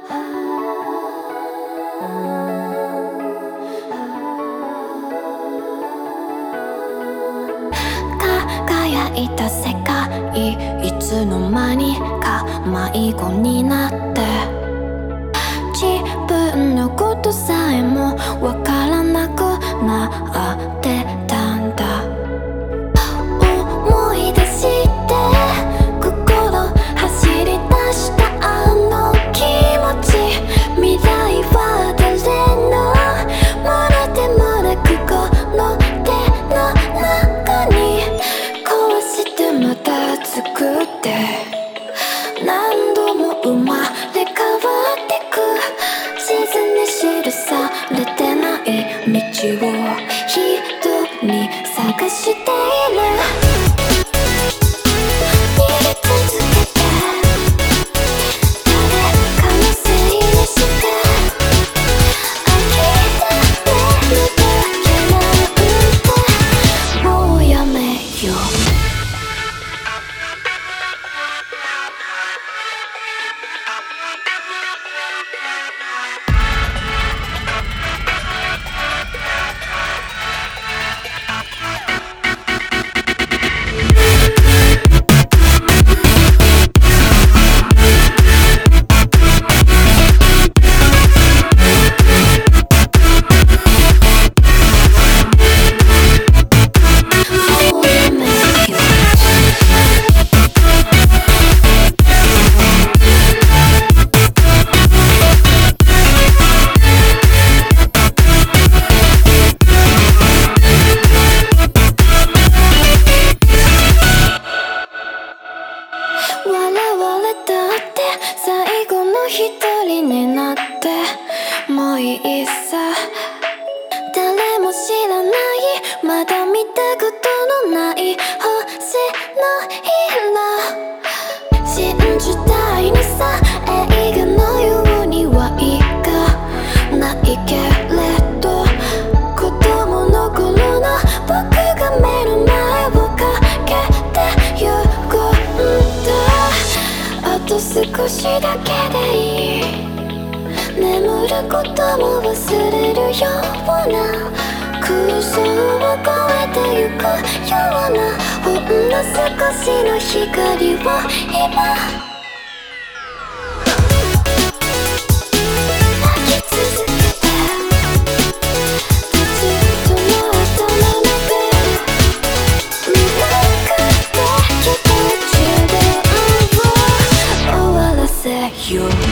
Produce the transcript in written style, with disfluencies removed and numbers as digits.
輝いた世界、いつの間にか迷子になって、自分のことさえもわからなくなってたんだ。思い出して心走り出したあの気持ち、未来は誰のものでもなくこの手の中にこうしてまた作って、何度も生まれ変わってく、地図に記されてない道を一人探している。逃げ続けて誰かのせいにして諦めるだけなんてもうやめよう。笑われたって最後の一人になってもういいさ。誰も知らないまだ見たことのない星の色、信じたいのさ映画のようにはいかないけれど、子供の頃の僕が目の前をかけてゆくんだ。あと少しだけでいい、眠ることも忘れるような空想を越えてゆくようなほんの少しの光を今泣き続けて、ずっとの頭の中見なくてきた自分を終わらせよう。